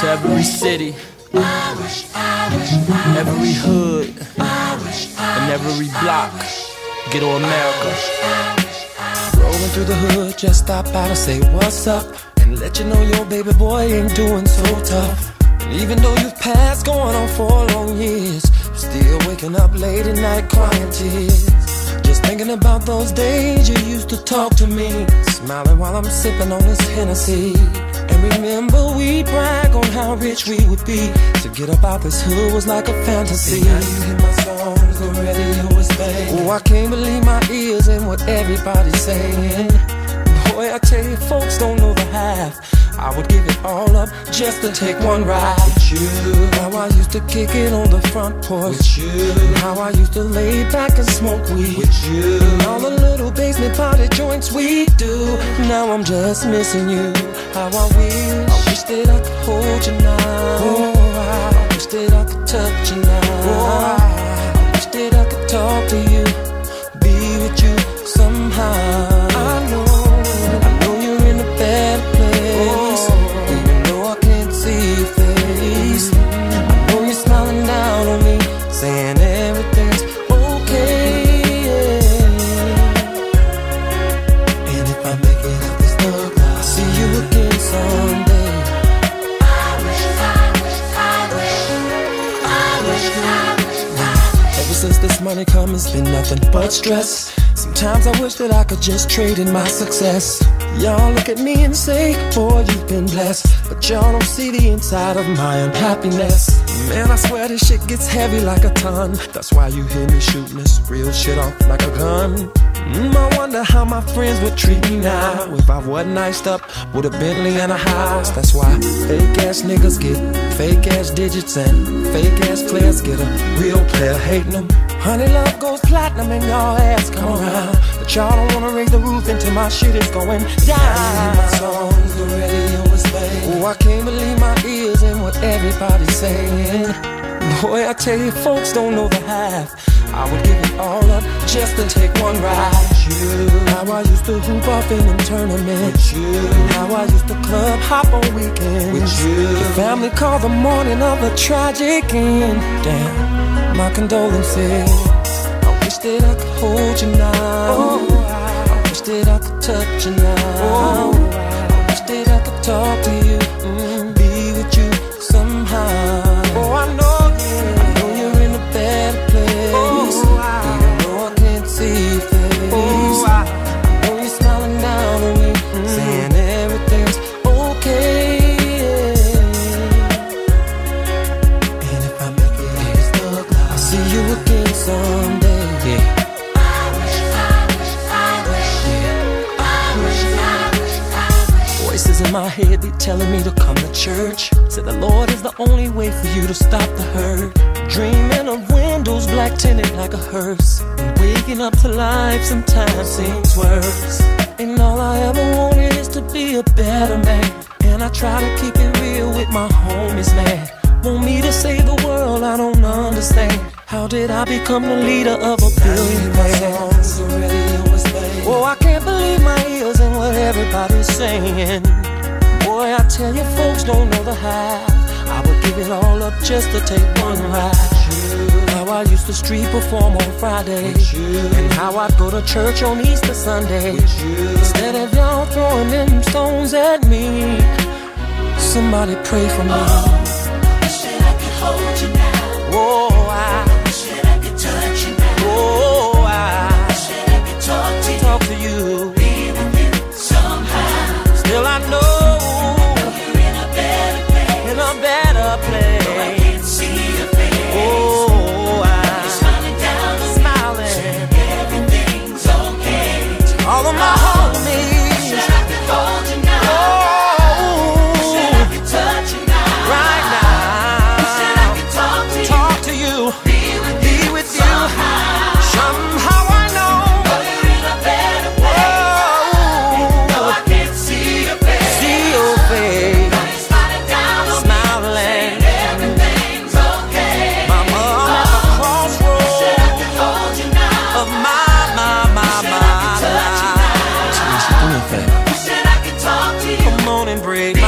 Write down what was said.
To every city, every hood, and every block, Ghetto America. Rolling through the hood, just stop by to say what's up and let you know your baby boy ain't doing so tough. And even though you've passed going on 4 long years, you're still waking up late at night crying tears. Just thinking about those days you used to talk to me, smiling while I'm sipping on this Hennessy. And remember we brag on how rich we would be. To get up out this hood was like a fantasy. And now you hear my songs, the radio is banging. Oh, I can't believe my ears and what everybody's saying. Boy, I tell you, folks don't know the half. I would give it all up just to take one ride with you. How I used to kick it on the front porch with you. How I used to lay back and smoke weed with you. And all the little basement party joints we do. Now I'm just missing you. How I wish that I could hold you now. Oh, I wish that I could touch you now. Oh, I wish that I could talk to you, be with you somehow. I know you're in a better place. Even though I can't see your face, I know you're smiling down on me, saying everything's okay. And if I make it out this thug life, I'll see you again someday. Ever since this money come, it's been nothing but stress. Sometimes I wish that I could just trade in my success. Y'all look at me and say, boy, you've been blessed. But y'all don't see the inside of my unhappiness. Man, I swear this shit gets heavy like a ton. That's why you hear me shooting this real shit off like a gun. I wonder how my friends would treat me now if I wasn't iced up with a Bentley and a house. That's why fake ass niggas get fake ass digits and fake ass players get a real player hating them. Honey, love goes platinum and y'all ass come around, but y'all don't wanna raise the roof until my shit is going down. My songs, the radio is playing. Oh, I can't believe my ears and what everybody's saying. Boy, I tell you, folks don't know the half. I would give it all up just to take one ride with you. How I used to hoop off in them tournaments with you. How I used to club hop on weekends with you. Your family called the morning of a tragic end. Damn, my condolences. I wish that I could hold you now. Oh, I wish that I could touch you now. Oh, I wish that I could talk to you, be with you somehow. Oh, I know you're in a better place. Even though I can't see your face, I know you're smiling down on me, saying everything's okay. And if I make it out this thug life, I'll see you again someday. Yeah. Voices in my head be telling me to come to church. Said the Lord is the only way for you to stop the hurt. Dreaming of windows black tinted like a hearse, and waking up to life sometimes seems worse. And all I ever wanted is to be a better man, and I try to keep it real with my homies, man. Want me to save the world, I don't understand. How did I become the leader of a billion man? Oh, I can't believe my ears and what everybody's saying. Boy, I tell you, folks don't know the half. I would give it all up just to take one ride. How I used to street perform on Friday, and how I'd go to church on Easter Sunday. Instead of y'all throwing them stones at me, somebody pray for me. I wish that I could hold you now. Oh, I wish that I could touch you now. Oh, I wish that I could talk to you, be with you somehow. Still I know you're in a better place. In a better place. Though I can't see your face. Oh, you're smiling down on smiling. me, everything's okay. All of my homies. Wish that I could hold you now. Oh, wish that I could touch you now. right now. Wish that I could talk to you, be with you somehow. Somehow I know you're in a better place. Though I can't see your face. See your face. Now you're smiling down on Smiling. me, saying everything's okay. My mom at the crossroads. Wish that I could hold you now. Of my Wish that I could touch you now. life. Wish that I could talk to you. Come on and break.